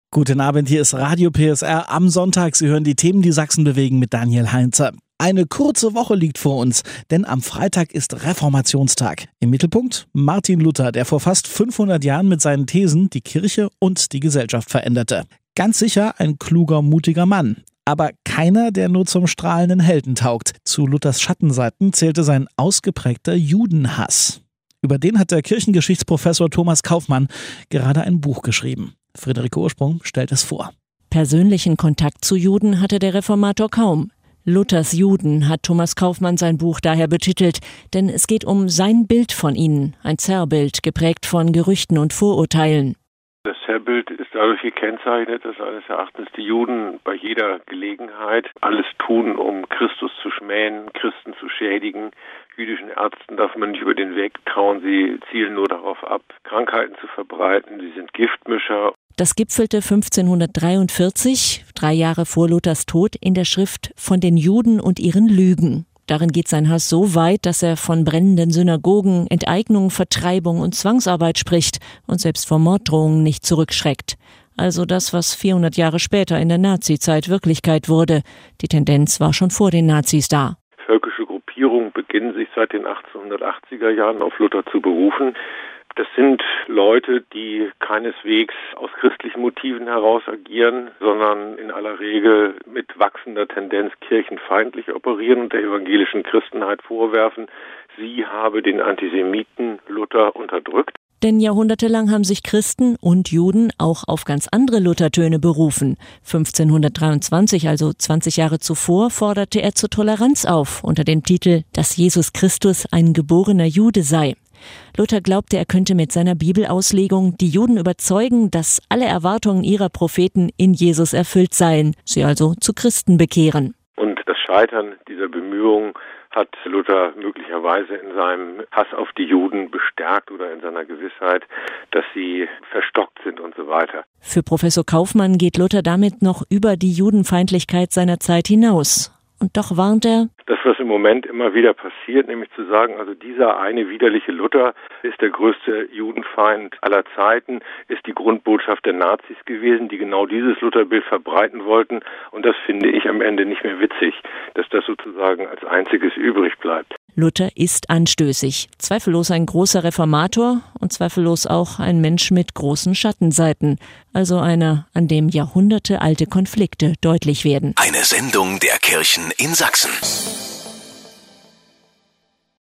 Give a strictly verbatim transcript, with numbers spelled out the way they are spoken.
Guten Abend, hier ist Radio P S R am Sonntag. Sie hören die Themen, die Sachsen bewegen mit Daniel Heinze. Eine kurze Woche liegt vor uns, denn am Freitag ist Reformationstag. Im Mittelpunkt Martin Luther, der vor fast fünfhundert Jahren mit seinen Thesen die Kirche und die Gesellschaft veränderte. Ganz sicher ein kluger, mutiger Mann. Aber keiner, der nur zum strahlenden Helden taugt. Zu Luthers Schattenseiten zählte sein ausgeprägter Judenhass. Über den hat der Kirchengeschichtsprofessor Thomas Kaufmann gerade ein Buch geschrieben. Friederike Ursprung stellt es vor. Persönlichen Kontakt zu Juden hatte der Reformator kaum. Luthers Juden hat Thomas Kaufmann sein Buch daher betitelt, denn es geht um sein Bild von ihnen, ein Zerrbild, geprägt von Gerüchten und Vorurteilen. Das Zerrbild ist dadurch gekennzeichnet, dass eines Erachtens die Juden bei jeder Gelegenheit alles tun, um Christus zu schmähen, Christen zu schädigen. Jüdischen Ärzten darf man nicht über den Weg trauen, sie zielen nur darauf ab, Krankheiten zu verbreiten, sie sind Giftmischer. Das gipfelte fünfzehnhundertdreiundvierzig, drei Jahre vor Luthers Tod, in der Schrift Von den Juden und ihren Lügen. Darin geht sein Hass so weit, dass er von brennenden Synagogen, Enteignung, Vertreibung und Zwangsarbeit spricht und selbst vor Morddrohungen nicht zurückschreckt. Also das, was vierhundert Jahre später in der Nazizeit Wirklichkeit wurde. Die Tendenz war schon vor den Nazis da. Völkische Gruppierungen beginnen sich seit den achtzehnhundertachtziger Jahren auf Luther zu berufen. Das sind Leute, die keineswegs aus christlichen Motiven heraus agieren, sondern in aller Regel mit wachsender Tendenz kirchenfeindlich operieren und der evangelischen Christenheit vorwerfen, sie habe den Antisemiten Luther unterdrückt. Denn jahrhundertelang haben sich Christen und Juden auch auf ganz andere Luthertöne berufen. fünfzehnhundertdreiundzwanzig, also zwanzig Jahre zuvor, forderte er zur Toleranz auf, unter dem Titel, dass Jesus Christus ein geborener Jude sei. Luther glaubte, er könnte mit seiner Bibelauslegung die Juden überzeugen, dass alle Erwartungen ihrer Propheten in Jesus erfüllt seien, sie also zu Christen bekehren. Und das Scheitern dieser Bemühungen hat Luther möglicherweise in seinem Hass auf die Juden bestärkt oder in seiner Gewissheit, dass sie verstockt sind und so weiter. Für Professor Kaufmann geht Luther damit noch über die Judenfeindlichkeit seiner Zeit hinaus. Und doch warnt er: Das, was im Moment immer wieder passiert, nämlich zu sagen, also dieser eine widerliche Luther ist der größte Judenfeind aller Zeiten, ist die Grundbotschaft der Nazis gewesen, die genau dieses Lutherbild verbreiten wollten. Und das finde ich am Ende nicht mehr witzig, dass das sozusagen als einziges übrig bleibt. Luther ist anstößig, zweifellos ein großer Reformator und zweifellos auch ein Mensch mit großen Schattenseiten, also einer, an dem jahrhundertealte Konflikte deutlich werden. Eine Sendung der Kirchen in Sachsen.